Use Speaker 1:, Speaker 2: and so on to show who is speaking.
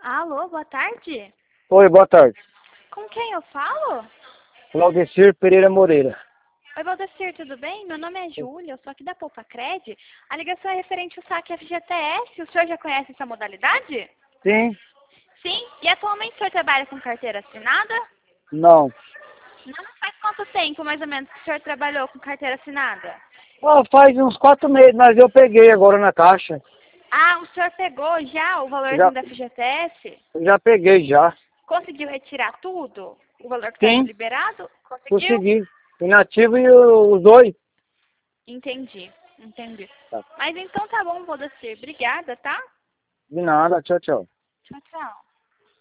Speaker 1: Alô, boa tarde.
Speaker 2: Oi, boa tarde.
Speaker 1: Com quem eu falo?
Speaker 2: Claudecir Pereira Moreira.
Speaker 1: Oi, Valdecir, tudo bem? Meu nome é Júlia, eu sou aqui da Poupa Cred. A ligação é referente ao saque FGTS. O senhor já conhece essa modalidade?
Speaker 2: Sim?
Speaker 1: Sim. E atualmente o senhor trabalha com carteira assinada?
Speaker 2: Não.
Speaker 1: Não. Faz quanto tempo, mais ou menos, que o senhor trabalhou com carteira assinada?
Speaker 2: Ah, faz uns 4 meses, mas eu peguei agora na caixa.
Speaker 1: Ah, o senhor pegou já o valorzinho
Speaker 2: Já,
Speaker 1: da FGTS?
Speaker 2: já peguei já.
Speaker 1: Conseguiu retirar tudo? O valor que está
Speaker 2: Sim,
Speaker 1: liberado? Conseguiu?
Speaker 2: consegui. Inativo e os dois.
Speaker 1: Entendi, entendi.
Speaker 2: Tá.
Speaker 1: Mas então tá bom, Valdecir. Obrigada, tá?
Speaker 2: De nada, tchau, tchau.
Speaker 1: Tchau, tchau.